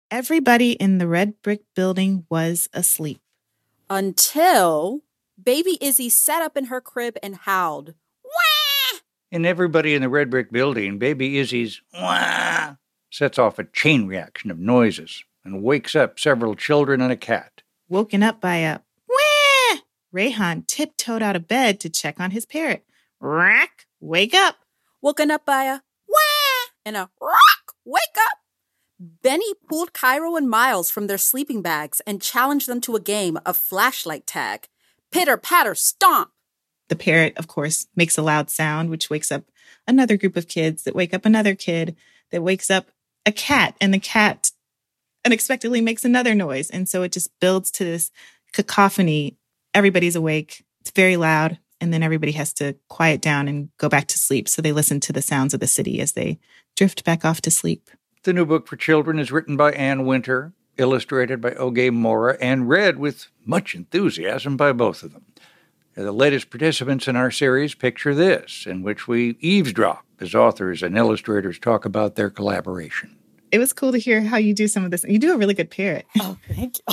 Everybody in the red brick building was asleep. Until baby Izzy sat up in her crib and howled. Wah! And everybody in the red brick building, baby Izzy's wah sets off a chain reaction of noises and wakes up several children and a cat. Woken up by a wah! Rayhan tiptoed out of bed to check on his parrot. Rack, wake up. Woken up by a wah! And a rock, wake up. Benny pulled Cairo and Miles from their sleeping bags and challenged them to a game of flashlight tag. Pitter, patter, stomp. The parrot, of course, makes a loud sound, which wakes up another group of kids that wake up another kid that wakes up a cat. And the cat unexpectedly makes another noise. And so it just builds to this cacophony. Everybody's awake. It's very loud. And then everybody has to quiet down and go back to sleep. So they listen to the sounds of the city as they drift back off to sleep. The new book for children is written by Ann Winter, illustrated by Oge Mora, and read with much enthusiasm by both of them. The latest participants in our series, Picture This, in which we eavesdrop as authors and illustrators talk about their collaboration. It was cool to hear how you do some of this. You do a really good parrot. Oh, thank you.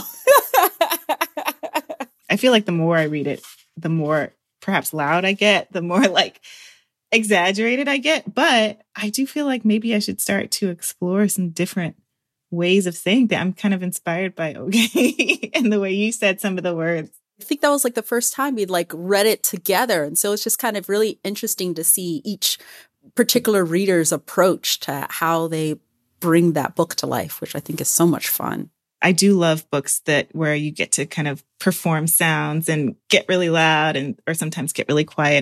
I feel like the more I read it, the more perhaps loud I get, the more exaggerated I get. But I do feel like maybe I should start to explore some different ways of saying that. I'm kind of inspired by Oge and the way you said some of the words. I think that was the first time we'd read it together. And so it's just kind of really interesting to see each particular reader's approach to how they bring that book to life, which I think is so much fun. I do love books where you get to kind of perform sounds and get really loud or sometimes get really quiet.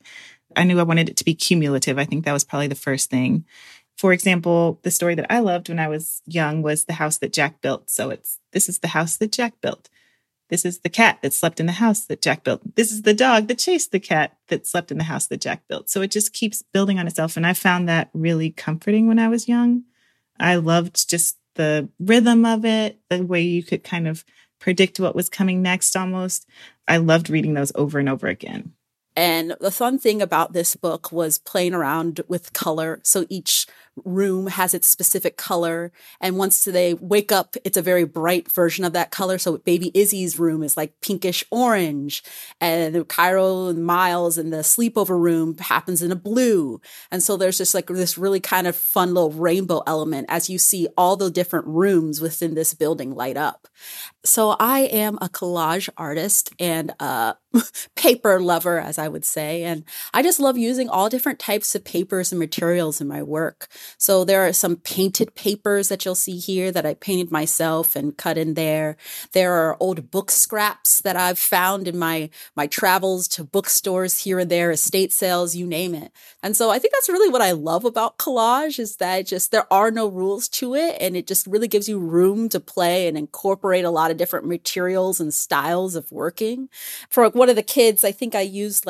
I knew I wanted it to be cumulative. I think that was probably the first thing. For example, the story that I loved when I was young was The House That Jack Built. So this is the house that Jack built. This is the cat that slept in the house that Jack built. This is the dog that chased the cat that slept in the house that Jack built. So it just keeps building on itself. And I found that really comforting when I was young. I loved just the rhythm of it, the way you could kind of predict what was coming next almost. I loved reading those over and over again. And the fun thing about this book was playing around with color. So each room has its specific color. And once they wake up, it's a very bright version of that color. So baby Izzy's room is pinkish orange. And Cairo and Miles in the sleepover room happens in a blue. And so there's just this really kind of fun little rainbow element as you see all the different rooms within this building light up. So I am a collage artist and a paper lover, as I would say. And I just love using all different types of papers and materials in my work. So there are some painted papers that you'll see here that I painted myself and cut in there. There are old book scraps that I've found in my travels to bookstores here and there, estate sales, you name it. And so I think that's really what I love about collage is that there are no rules to it. And it just really gives you room to play and incorporate a lot of different materials and styles of working. For one of the kids, I think I used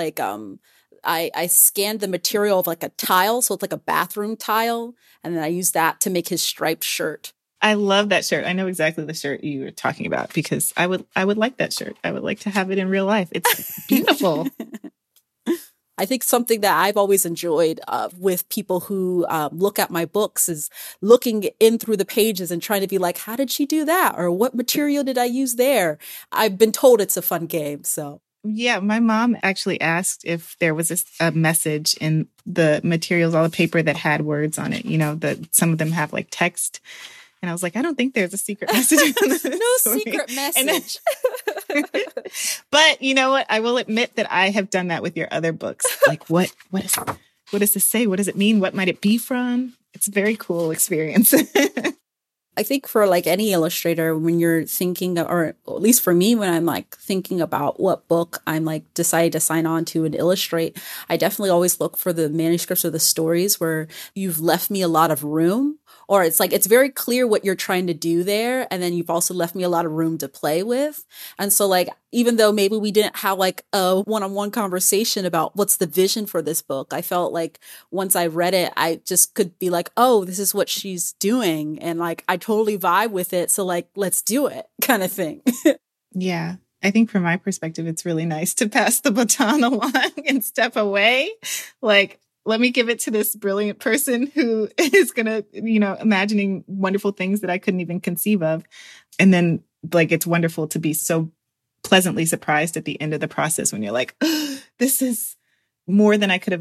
I scanned the material of a tile. So it's a bathroom tile. And then I used that to make his striped shirt. I love that shirt. I know exactly the shirt you were talking about because I would like that shirt. I would like to have it in real life. It's beautiful. I think something that I've always enjoyed with people who look at my books is looking in through the pages and trying to be how did she do that? Or what material did I use there? I've been told it's a fun game. So. Yeah, my mom actually asked if there was a message in the materials, all the paper that had words on it. Some of them have text. And I was like, I don't think there's a secret message. No secret message. But you know what? I will admit that I have done that with your other books. What does this say? What does it mean? What might it be from? It's a very cool experience. I think for any illustrator, when you're thinking, or at least for me, when I'm thinking about what book I'm decide to sign on to and illustrate, I definitely always look for the manuscripts or the stories where you've left me a lot of room. Or it's it's very clear what you're trying to do there. And then you've also left me a lot of room to play with. And so even though maybe we didn't have a one-on-one conversation about what's the vision for this book, I felt once I read it, I just could be oh, this is what she's doing. And I totally vibe with it. So let's do it kind of thing. Yeah. I think from my perspective, it's really nice to pass the baton along and step away. let me give it to this brilliant person who is going to, imagining wonderful things that I couldn't even conceive of. And then like, it's wonderful to be so pleasantly surprised at the end of the process when you're like, oh, this is more than I could have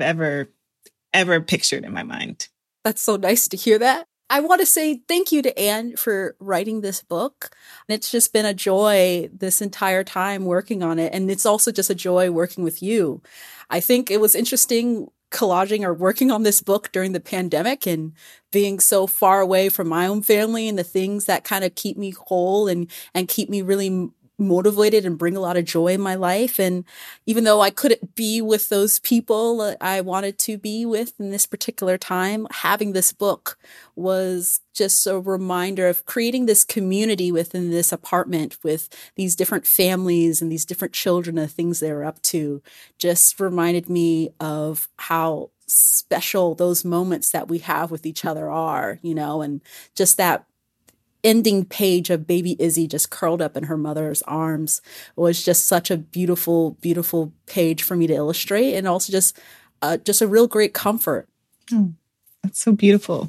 ever pictured in my mind. That's so nice to hear that. I want to say thank you to Anne for writing this book. It's just been a joy this entire time working on it. And it's also just a joy working with you. I think it was interesting collaging or working on this book during the pandemic and being so far away from my own family and the things that kind of keep me whole and keep me really motivated and bring a lot of joy in my life. And even though I couldn't be with those people I wanted to be with in this particular time, having this book was just a reminder of creating this community within this apartment with these different families and these different children and the things they were up to. Just reminded me of how special those moments that we have with each other are, and just that ending page of baby Izzy just curled up in her mother's arms was just such a beautiful, beautiful page for me to illustrate, and also just a real great comfort. Oh, that's so beautiful.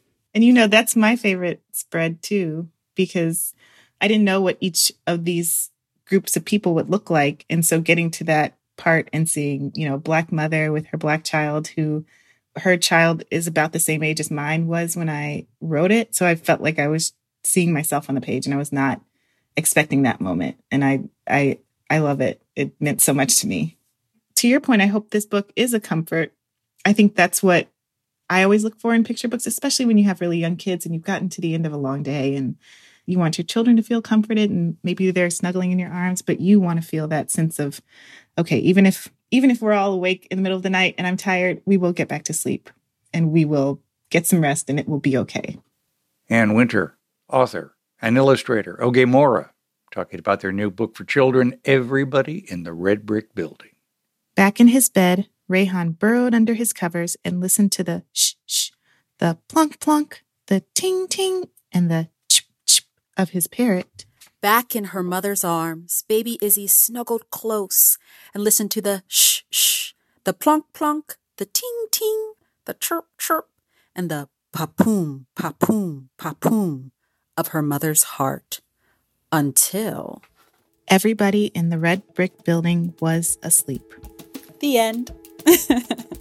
And that's my favorite spread too, because I didn't know what each of these groups of people would look like. And so getting to that part and seeing, Black mother with her Black child who her child is about the same age as mine was when I wrote it. So I felt like I was seeing myself on the page and I was not expecting that moment. And I love it. It meant so much to me. To your point, I hope this book is a comfort. I think that's what I always look for in picture books, especially when you have really young kids and you've gotten to the end of a long day and you want your children to feel comforted and maybe they're snuggling in your arms, but you want to feel that sense of, okay, even if we're all awake in the middle of the night and I'm tired, we will get back to sleep and we will get some rest and it will be okay. Anne Wintour, author and illustrator, Oge Mora, talking about their new book for children, Everybody in the Red Brick Building. Back in his bed, Rayhan burrowed under his covers and listened to the shh, the plunk plunk, the ting ting, and the chip chip of his parrot. Back in her mother's arms, baby Izzy snuggled close and listened to the shh, the plunk plunk, the ting ting, the chirp chirp, and the pa-poom, pa-poom, pa-poom of her mother's heart, until everybody in the Red Brick Building was asleep. The end.